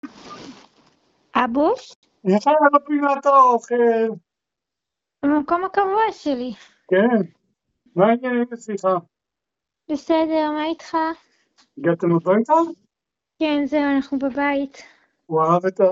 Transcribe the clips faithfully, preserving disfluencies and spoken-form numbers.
אבוש? איך היה בפינת האוכל? במקום הקבוע שלי. כן. מה העניינים אצלך? בסדר, מה איתך? הגעתם הביתה? כן, זהו, אנחנו בבית. הוא אהב את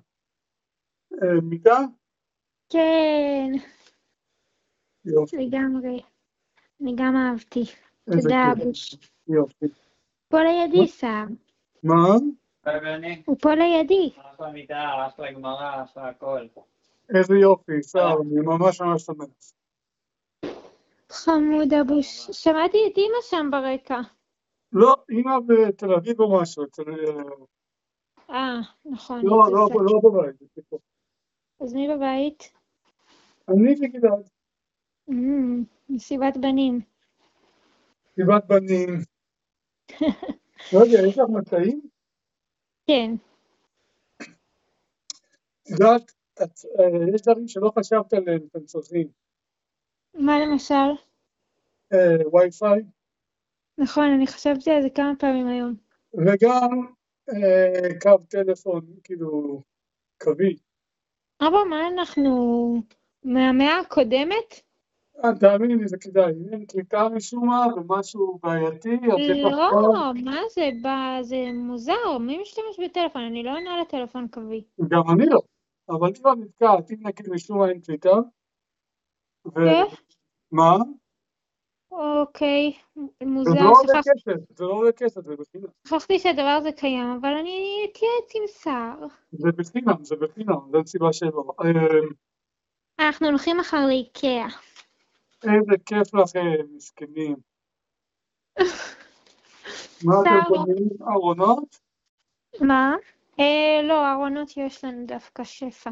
המיטה? כן, יופי. לגמרי. אני גם אהבתי. איזה תודה, כיף. אבוש. יופי. פה לידי, סער. מה? הוא פה לידי. אחלה מיטה, אחלה גמרא, אחלה הכל. איזה יופי, שר, אני ממש ממש שמח. חמוד, אבוש. שמעתי את אמא שם ברקע. לא, אמא בתל אביב או משהו. אצל... אה, נכון. לא, אצל לא, סבתא. לא בבית. בקיצור. אז מי בבית? אני וגלעד. אמ, מסיבת בנים. מסיבת בנים. לא יודע, יש לך מצעים? כן. את יודעת, את, אה, יש דברים שלא חשבת עליהם, אתם צריכים. מה למשל? אה, וי-פיי, נכון, אני חשבתי על זה כמה פעמים היום. וגם אה, קו טלפון, כאילו, קווי. אבא, מה אנחנו... מהמאה הקודמת? אה, תאמיני לי, זה כדאי. אם אין קליטה משום מה ומשהו בעייתי, אז יש לך לא, כבר... מה זה? בא, זה מוזר, מי משתמש בטלפון? אני לא עונה לטלפון קווי. גם אני לא. אבל אם את נתקעת, אם נגיד משום מה אין קליטה, איך? ומה? אוקיי, זה מוזר. לא עולה שכח... כסף, זה לא עולה כסף, זה בחינם. שכחתי שהדבר הזה קיים, אבל אני אתייעץ עם שר. זה בחינם, זה בחינם, זו סיבה שלא. אה, אנחנו הולכים מחר לאיקאה. איזה כיף לכם, מסכנים. מה אתם שר, קונים? ארונות? מה? אה, לא, ארונות יש לנו דווקא שפע.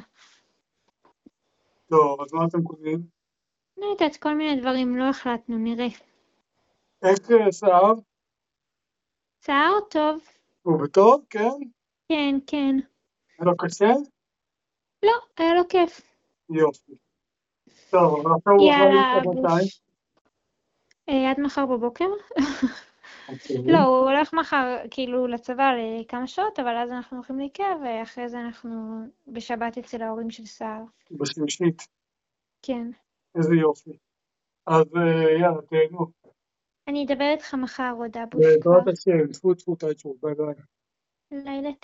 טוב, אז מה אתם קונים? לא יודעת, כל מיני דברים, לא החלטנו, נראה. איך שיער? שיער טוב? הוא בטוב? כן? כן, כן. היה לו קשה? לא, היה לו כיף. יופי. טוב, אבל עכשיו הוא עבר יאללה, להתקדם מתי? אבוש. אה, עד מחר בבוקר? אוקיי. לא, הוא הולך מחר כאילו לצבא לכמה שעות, אבל אז אנחנו הולכים לאיקאה, ואחרי זה אנחנו בשבת אצל ההורים של סער. בשלישית. כן. איזה יופי. אז אה, יאללה, תהנו. אני אדבר איתך מחר עוד, אבוש כבר. בעזרת השם, טפו טפו טפו, ביי ביי. לילה